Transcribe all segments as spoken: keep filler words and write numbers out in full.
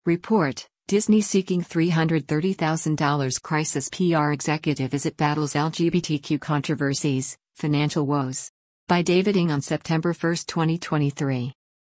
Report: Disney seeking three hundred thirty thousand dollars crisis P R executive as it battles L G B T Q controversies, financial woes. By David Ng on September first, twenty twenty-three.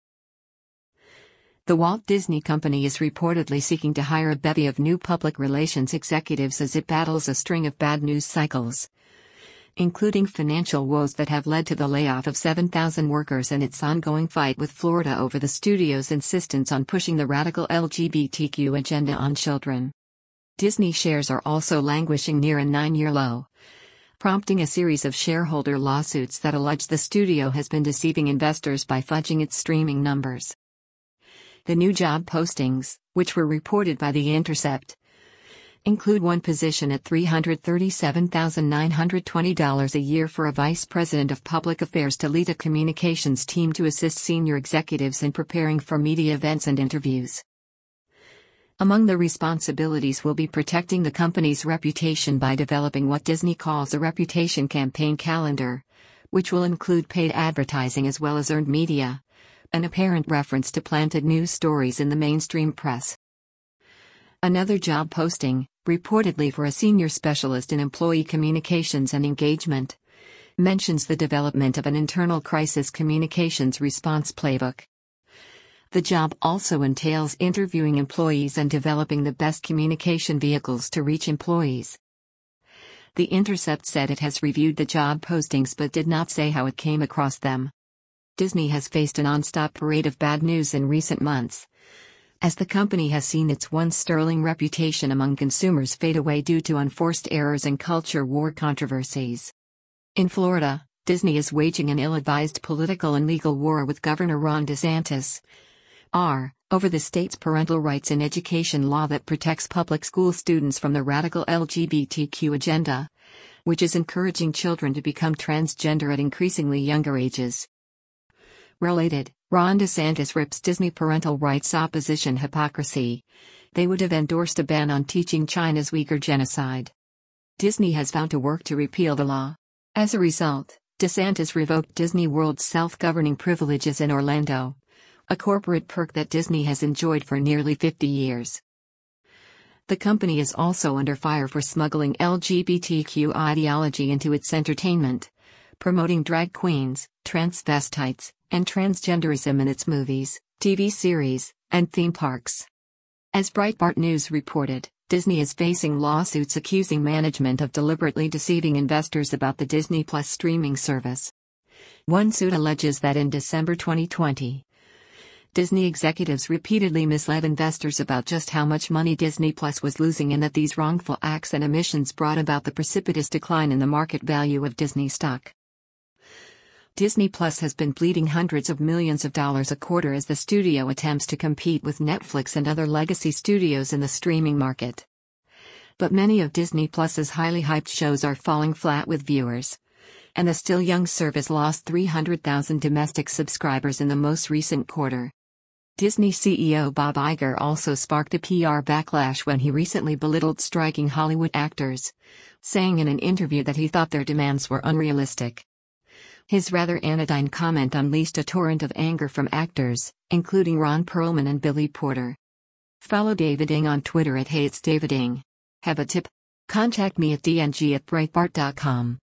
The Walt Disney Company is reportedly seeking to hire a bevy of new public relations executives as it battles a string of bad news cycles, including financial woes that have led to the layoff of seven thousand workers and its ongoing fight with Florida over the studio's insistence on pushing the radical L G B T Q agenda on children. Disney shares are also languishing near a nine-year low, prompting a series of shareholder lawsuits that allege the studio has been deceiving investors by fudging its streaming numbers. The new job postings, which were reported by The Intercept, include one position at three hundred thirty-seven thousand nine hundred twenty dollars a year for a vice president of public affairs to lead a communications team to assist senior executives in preparing for media events and interviews. Among the responsibilities will be protecting the company's reputation by developing what Disney calls a reputation campaign calendar, which will include paid advertising as well as earned media, an apparent reference to planted news stories in the mainstream press. Another job posting, reportedly for a senior specialist in employee communications and engagement, mentions the development of an internal crisis communications response playbook. The job also entails interviewing employees and developing the best communication vehicles to reach employees. The Intercept said it has reviewed the job postings but did not say how it came across them. Disney has faced a non-stop parade of bad news in recent months, as the company has seen its once sterling reputation among consumers fade away due to unforced errors and culture war controversies. In Florida, Disney is waging an ill-advised political and legal war with Governor Ron DeSantis, R, over the state's parental rights in education law that protects public school students from the radical L G B T Q agenda, which is encouraging children to become transgender at increasingly younger ages. Related, Ron DeSantis rips Disney parental rights opposition hypocrisy. They would have endorsed a ban on teaching China's Uyghur genocide. Disney has vowed to work to repeal the law. As a result, DeSantis revoked Disney World's self-governing privileges in Orlando, a corporate perk that Disney has enjoyed for nearly fifty years. The company is also under fire for smuggling L G B T Q ideology into its entertainment, promoting drag queens, transvestites, and transgenderism in its movies, T V series, and theme parks. As Breitbart News reported, Disney is facing lawsuits accusing management of deliberately deceiving investors about the Disney Plus streaming service. One suit alleges that in December twenty twenty, Disney executives repeatedly misled investors about just how much money Disney Plus was losing and that these wrongful acts and omissions brought about the precipitous decline in the market value of Disney stock. Disney Plus has been bleeding hundreds of millions of dollars a quarter as the studio attempts to compete with Netflix and other legacy studios in the streaming market. But many of Disney Plus's highly hyped shows are falling flat with viewers, and the still young service lost three hundred thousand domestic subscribers in the most recent quarter. Disney C E O Bob Iger also sparked a P R backlash when he recently belittled striking Hollywood actors, saying in an interview that he thought their demands were unrealistic. His rather anodyne comment unleashed a torrent of anger from actors, including Ron Perlman and Billy Porter. Follow David Ng on Twitter at Hey It's David Ng. Have a tip? Contact me at d n g at breitbart dot com.